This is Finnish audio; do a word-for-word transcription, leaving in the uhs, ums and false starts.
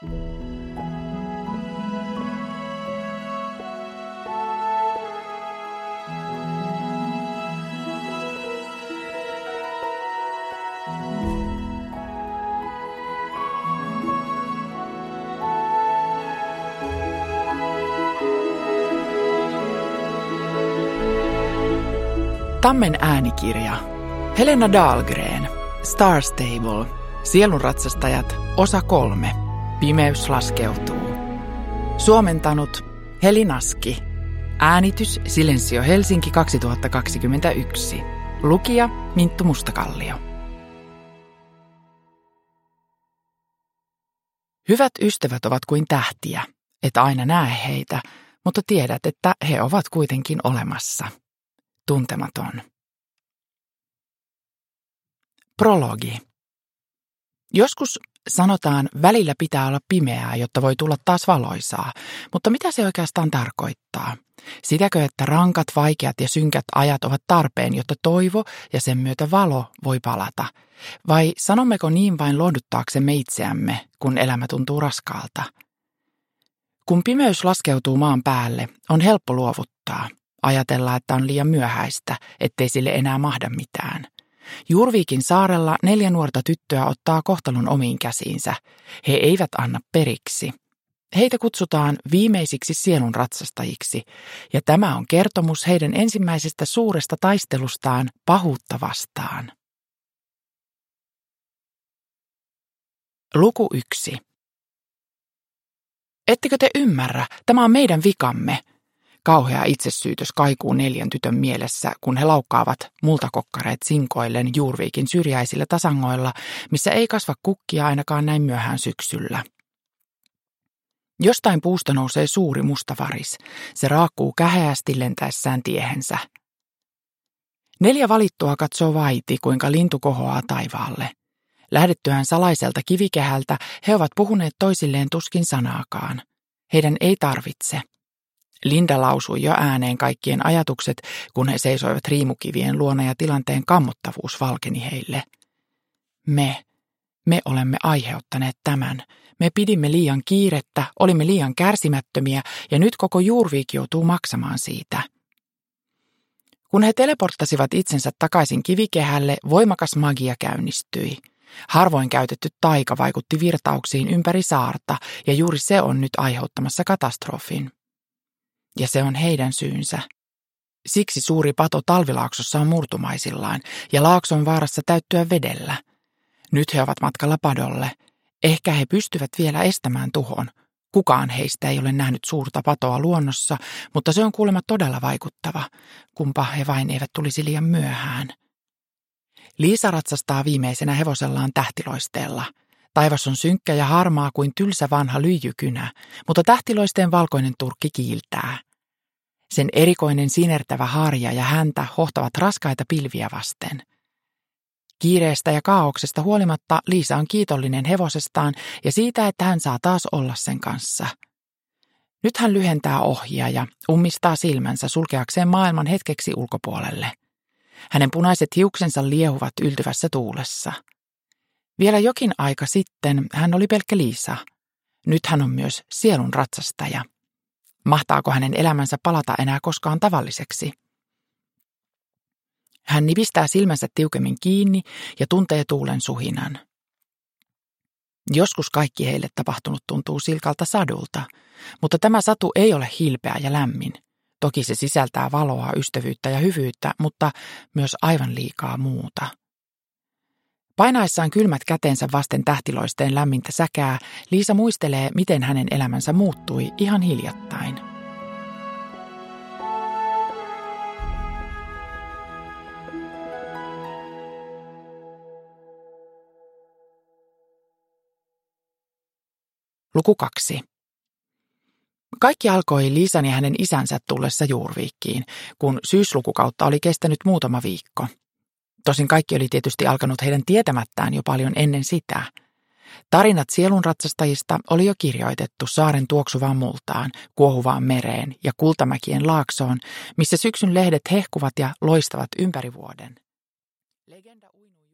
Tammen äänikirja. Helena Dahlgren. Star Stable. Sielunratsastajat. Osa kolme. Pimeys laskeutuu. Suomentanut Heli Naski. Äänitys Silensio Helsinki kaksituhattakaksikymmentäyksi. Lukija Minttu Mustakallio. Hyvät ystävät ovat kuin tähtiä. Et aina näe heitä, mutta tiedät, että he ovat kuitenkin olemassa. Tuntematon. Prologi. Joskus sanotaan, välillä pitää olla pimeää, jotta voi tulla taas valoisaa, mutta mitä se oikeastaan tarkoittaa? Sitäkö, että rankat, vaikeat ja synkät ajat ovat tarpeen, jotta toivo ja sen myötä valo voi palata? Vai sanommeko niin vain lohduttaaksemme itseämme, kun elämä tuntuu raskaalta? Kun pimeys laskeutuu maan päälle, on helppo luovuttaa. Ajatella, että on liian myöhäistä, ettei sille enää mahda mitään. Jurviikin saarella neljä nuorta tyttöä ottaa kohtalon omiin käsiinsä. He eivät anna periksi. Heitä kutsutaan viimeisiksi sielun ratsastajiksi, ja tämä on kertomus heidän ensimmäisestä suuresta taistelustaan pahuutta vastaan. Luku yksi. Ettekö te ymmärrä? Tämä on meidän vikamme. Kauhea itsesyytös kaikuu neljän tytön mielessä, kun he laukkaavat multakokkareet sinkoillen Jurviikin syrjäisillä tasangoilla, missä ei kasva kukkia ainakaan näin myöhään syksyllä. Jostain puusta nousee suuri musta varis. Se raakkuu käheästi lentäessään tiehensä. Neljä valittua katsoo vaiti, kuinka lintu kohoaa taivaalle. Lähdettyään salaiselta kivikehältä he ovat puhuneet toisilleen tuskin sanaakaan. Heidän ei tarvitse. Linda lausui jo ääneen kaikkien ajatukset, kun he seisoivat riimukivien luona ja tilanteen kammottavuus valkeni heille. Me, me olemme aiheuttaneet tämän. Me pidimme liian kiirettä, olimme liian kärsimättömiä ja nyt koko Jurviik joutuu maksamaan siitä. Kun he teleporttasivat itsensä takaisin kivikehälle, voimakas magia käynnistyi. Harvoin käytetty taika vaikutti virtauksiin ympäri saarta ja juuri se on nyt aiheuttamassa katastrofin. Ja se on heidän syynsä. Siksi suuri pato talvilaaksossa on murtumaisillaan ja laakso on vaarassa täyttyä vedellä. Nyt he ovat matkalla padolle. Ehkä he pystyvät vielä estämään tuhon. Kukaan heistä ei ole nähnyt suurta patoa luonnossa, mutta se on kuulemma todella vaikuttava. Kumpa he vain eivät tulisi liian myöhään. Liisa ratsastaa viimeisenä hevosellaan tähtiloisteella. Taivas on synkkä ja harmaa kuin tylsä vanha lyijykynä, mutta tähtiloisteen valkoinen turkki kiiltää. Sen erikoinen sinertävä harja ja häntä hohtavat raskaita pilviä vasten. Kiireestä ja kaauksesta huolimatta Liisa on kiitollinen hevosestaan ja siitä, että hän saa taas olla sen kanssa. Nyt hän lyhentää ohjia ja ummistaa silmänsä sulkeakseen maailman hetkeksi ulkopuolelle. Hänen punaiset hiuksensa liehuvat yltyvässä tuulessa. Vielä jokin aika sitten hän oli pelkkä Liisa. Nyt hän on myös sielun ratsastaja. Mahtaako hänen elämänsä palata enää koskaan tavalliseksi? Hän nipistää silmänsä tiukemmin kiinni ja tuntee tuulen suhinan. Joskus kaikki heille tapahtunut tuntuu silkalta sadulta, mutta tämä satu ei ole hilpeä ja lämmin. Toki se sisältää valoa, ystävyyttä ja hyvyyttä, mutta myös aivan liikaa muuta. Painaessaan kylmät kätensä vasten tähtiloisteen lämmintä säkää, Liisa muistelee, miten hänen elämänsä muuttui ihan hiljattain. Luku kaksi. Kaikki alkoi Liisan ja hänen isänsä tullessa Jurviikkiin, kun syyslukukautta oli kestänyt muutama viikko. Tosin kaikki oli tietysti alkanut heidän tietämättään jo paljon ennen sitä. Tarinat sielunratsastajista oli jo kirjoitettu saaren tuoksuvaan multaan, kuohuvaan mereen ja kultamäkien laaksoon, missä syksyn lehdet hehkuvat ja loistavat ympäri vuoden. Legenda uinui